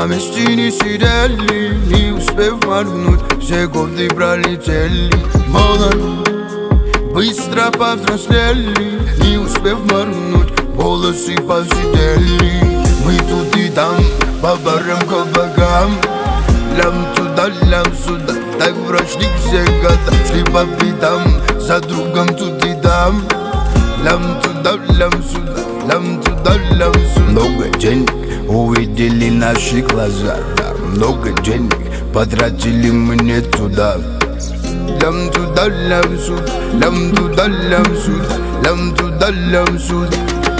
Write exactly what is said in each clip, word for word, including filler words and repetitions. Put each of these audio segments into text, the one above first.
На месте не сидели, не успев моргнуть, все годы пролетели. Молодцы, быстро повзрослели, не успев моргнуть, волосы посидели. Мы тут и там, по барам, кабакам, лям туда, лям сюда, так прошли все года. Шли по пятам, за другом тут и там, лям туда, лям сюда, лям туда, лям сюда. Много денег увидели наши глаза, да, много денег потратили мы не туда. Лям туда, лям сюда, лям туда, лям сюда, лям туда, лям сюда.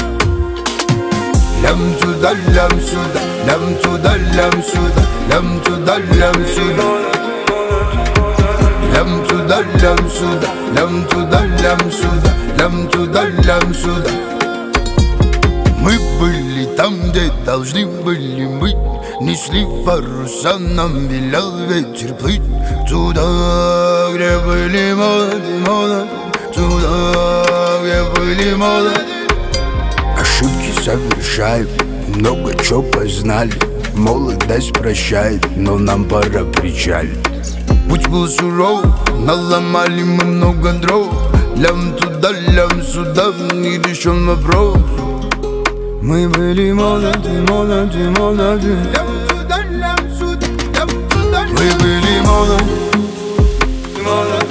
Лям туда, лям сюда, лям туда, лям сюда, лям туда, лям сюда. Лям туда, лям сюда, лям туда, лям сюда, лям туда, лям сюда. Мы были там, где должны были быть, несли паруса, нам велел ветер плыть. Туда, где были молоды, молоды, туда, где были молоды. Ошибки совершаем, много чего познали. Молодость прощает, но нам пора причалить. Путь был суров, наломали мы много дров. Лям туда, лям сюда, не решен вопрос. Мы были молоды, молоды, молоды. Лям туда, лям сюда, лям туда. Мы были молоды, молоды.